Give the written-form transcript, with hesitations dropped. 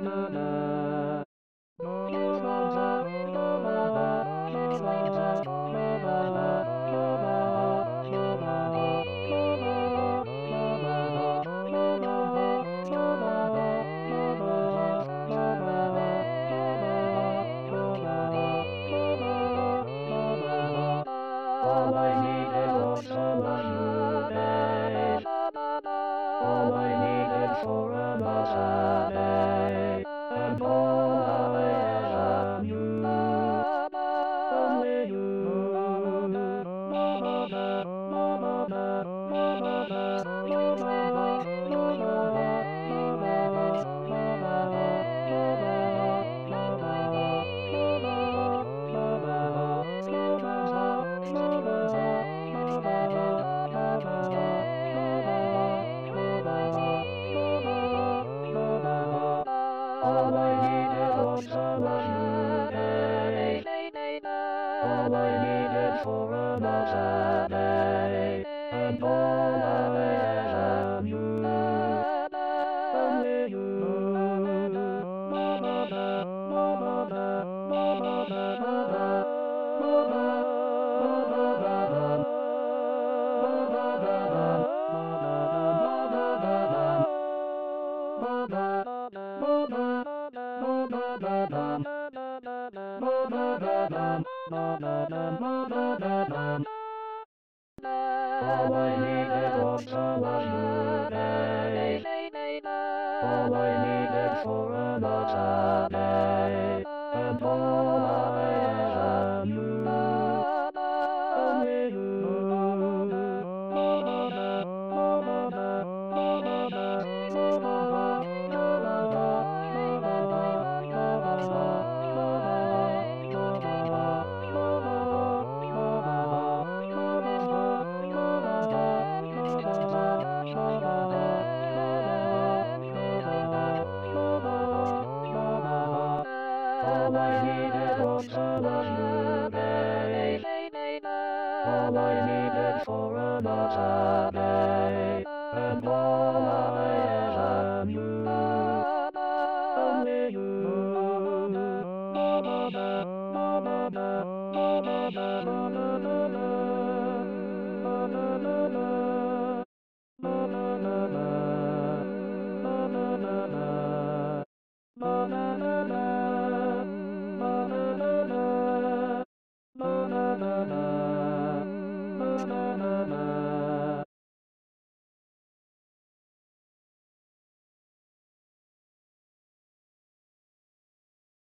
All I needed was someone new days. All I needed for another day. And all I ever knew. Only All I needed was someone new days. All I needed for another day. And all I ever knew. Only All I needed was someone new days. All I needed for another day. And all I ever knew. Only All I needed was someone new days. All I needed for another